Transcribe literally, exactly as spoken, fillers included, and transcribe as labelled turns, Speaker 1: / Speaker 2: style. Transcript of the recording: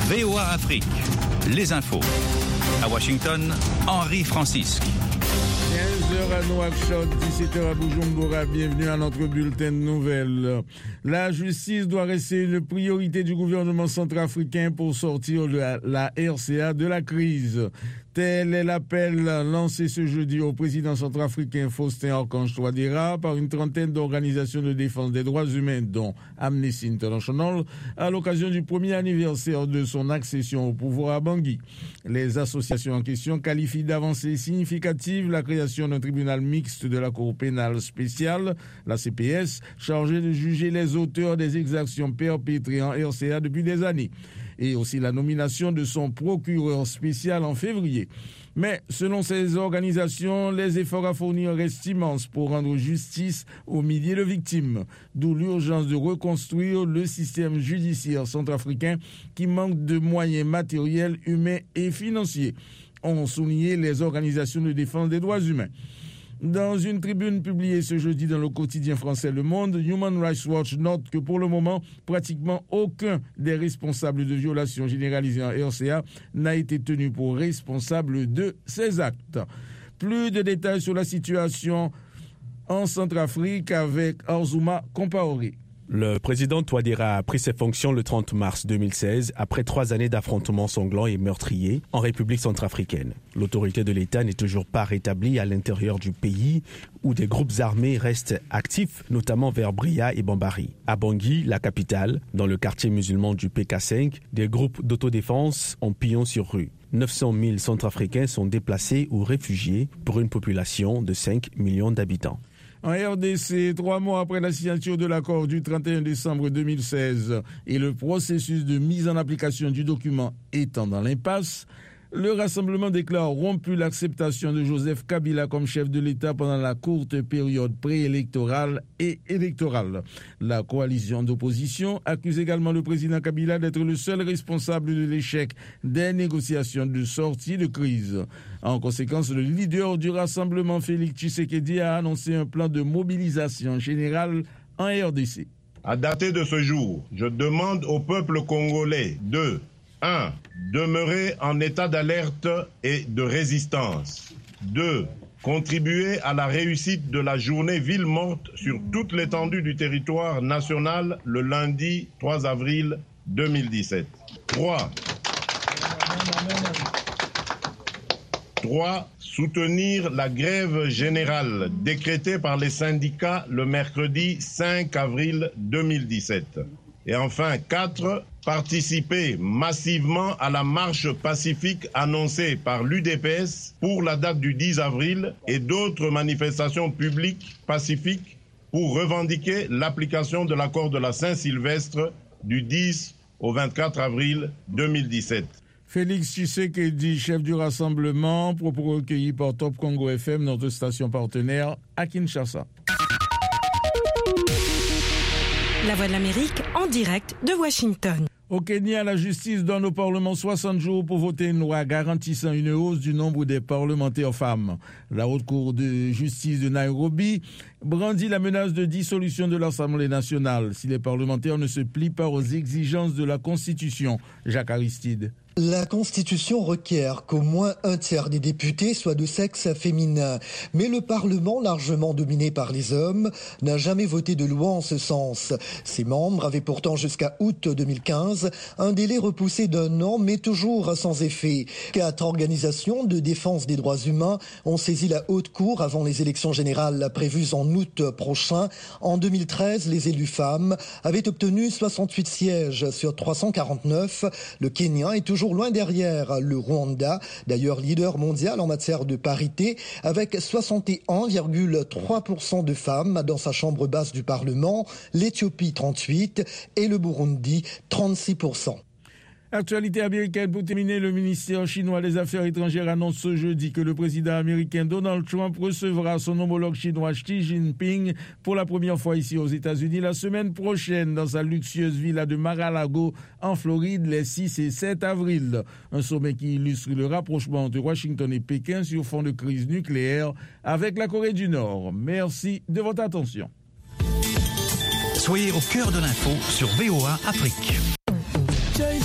Speaker 1: V O A Afrique, les infos. À Washington, Henri Francisque.
Speaker 2: quinze heures à Nouakchott, dix-sept heures à Bujumbura. Bienvenue à notre bulletin de nouvelles. La justice doit rester une priorité du gouvernement centrafricain pour sortir la, la R C A de la crise. Tel est l'appel lancé ce jeudi au président centrafricain Faustin Archange Touadéra par une trentaine d'organisations de défense des droits humains, dont Amnesty International, à l'occasion du premier anniversaire de son accession au pouvoir à Bangui. Les associations en question qualifient d'avancée significative la création d'un tribunal mixte de la Cour pénale spéciale, la C P S, chargé de juger les auteurs des exactions perpétrées en R C A depuis des années, et aussi la nomination de son procureur spécial en février. Mais selon ces organisations, les efforts à fournir restent immenses pour rendre justice aux milliers de victimes, d'où l'urgence de reconstruire le système judiciaire centrafricain qui manque de moyens matériels, humains et financiers, ont souligné les organisations de défense des droits humains. Dans une tribune publiée ce jeudi dans le quotidien français Le Monde, Human Rights Watch note que pour le moment, pratiquement aucun des responsables de violations généralisées en R C A n'a été tenu pour responsable de ces actes. Plus de détails sur la situation en Centrafrique avec Arzouma Compaoré.
Speaker 3: Le président Touadéra a pris ses fonctions le trente mars deux mille seize après trois années d'affrontements sanglants et meurtriers en République centrafricaine. L'autorité de l'État n'est toujours pas rétablie à l'intérieur du pays où des groupes armés restent actifs, notamment vers Bria et Bambari. À Bangui, la capitale, dans le quartier musulman du P K cinq, des groupes d'autodéfense ont pillon sur rue. neuf cent mille Centrafricains sont déplacés ou réfugiés pour une population de cinq millions d'habitants.
Speaker 2: En R D C, trois mois après la signature de l'accord du trente et un décembre deux mille seize et le processus de mise en application du document étant dans l'impasse, le Rassemblement déclare rompu l'acceptation de Joseph Kabila comme chef de l'État pendant la courte période préélectorale et électorale. La coalition d'opposition accuse également le président Kabila d'être le seul responsable de l'échec des négociations de sortie de crise. En conséquence, le leader du Rassemblement, Félix Tshisekedi, a annoncé un plan de mobilisation générale en R D C.
Speaker 4: À dater de ce jour, je demande au peuple congolais de un. Demeurer en état d'alerte et de résistance. deux. Contribuer à la réussite de la journée ville morte sur toute l'étendue du territoire national le lundi trois avril deux mille dix-sept. trois. trois. Soutenir la grève générale décrétée par les syndicats le mercredi cinq avril deux mille dix-sept. Et enfin, quatre. Participer massivement à la marche pacifique annoncée par l'U D P S pour la date du dix avril et d'autres manifestations publiques pacifiques pour revendiquer l'application de l'accord de la Saint-Sylvestre du dix au vingt-quatre avril deux mille dix-sept.
Speaker 2: Félix Tshisekedi, chef du Rassemblement, propos recueillis par Top Congo F M, notre station partenaire à Kinshasa.
Speaker 5: La Voix de l'Amérique en direct de Washington.
Speaker 2: Au Kenya, la justice donne au Parlement soixante jours pour voter une loi garantissant une hausse du nombre des parlementaires femmes. La Haute Cour de justice de Nairobi brandit la menace de dissolution de l'Assemblée nationale si les parlementaires ne se plient pas aux exigences de la Constitution. Jacques Aristide.
Speaker 6: La Constitution requiert qu'au moins un tiers des députés soient de sexe féminin. Mais le Parlement, largement dominé par les hommes, n'a jamais voté de loi en ce sens. Ses membres avaient pourtant jusqu'à août deux mille quinze un délai repoussé d'un an, mais toujours sans effet. Quatre organisations de défense des droits humains ont saisi la Haute Cour avant les élections générales prévues en août prochain. En deux mille treize, les élus femmes avaient obtenu soixante-huit sièges sur trois cent quarante-neuf. Le Kenya est toujours loin derrière le Rwanda, d'ailleurs leader mondial en matière de parité, avec soixante et un virgule trois pour cent de femmes dans sa chambre basse du Parlement, l'Éthiopie trente-huit et le Burundi trente-six pour cent.
Speaker 2: Actualité américaine pour terminer, le ministère chinois des Affaires étrangères annonce ce jeudi que le président américain Donald Trump recevra son homologue chinois Xi Jinping pour la première fois ici aux États-Unis la semaine prochaine dans sa luxueuse villa de Mar-a-Lago en Floride les six et sept avril. Un sommet qui illustre le rapprochement entre Washington et Pékin sur fond de crise nucléaire avec la Corée du Nord. Merci de votre attention.
Speaker 1: Soyez au cœur de l'info sur V O A Afrique.